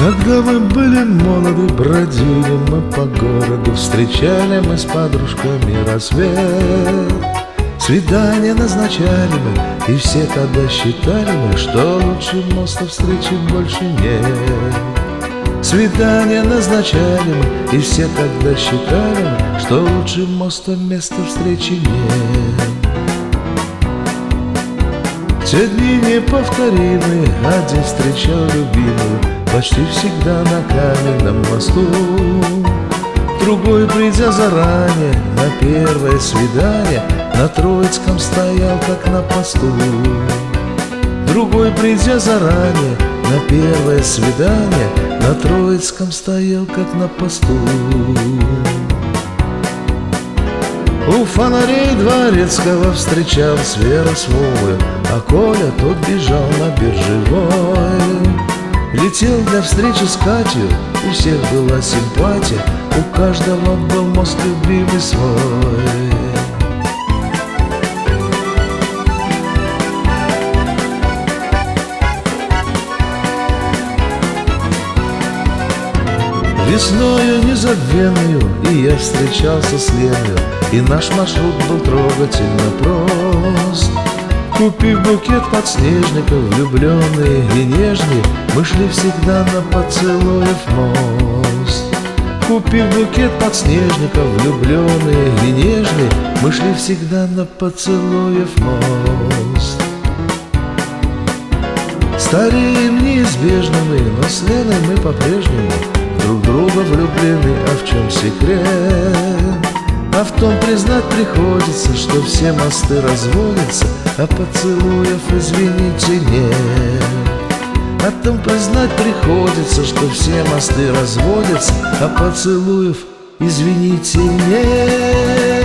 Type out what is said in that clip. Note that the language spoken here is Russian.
Когда мы были молоды, бродили мы по городу, встречали мы с подружками рассвет. Свидания назначали мы, и все тогда считали мы, что лучше моста встречи больше нет. Свидания назначали мы, и все тогда считали мы, что лучше моста места встречи нет. Те дни неповторимые, один встречал любимую почти всегда на каменном мосту. Другой, придя заранее на первое свидание, на Троицком стоял, как на посту. Другой, придя заранее на первое свидание, на Троицком стоял, как на посту. У фонарей Дворецкого встречалась Вера с Вовой, а Коля тот бежал на Биржевой. Летел для встречи с Катей, у всех была симпатия, у каждого был мост любимый свой. Весною незабвенную и я встречался с Леною, и наш маршрут был трогательно прост. Купив букет подснежников, влюбленные и нежные, мы шли всегда на поцелуев мост. Купив букет подснежников, влюбленные и нежные, мы шли всегда на поцелуев мост. Стареем неизбежно мы, но с Леной мы по-прежнему друг друга влюблены. А в чем секрет? А в том признать приходится, что все мосты разводятся, а поцелуев, извините, нет. О том признать приходится, что все мосты разводятся, а поцелуев, извините, нет.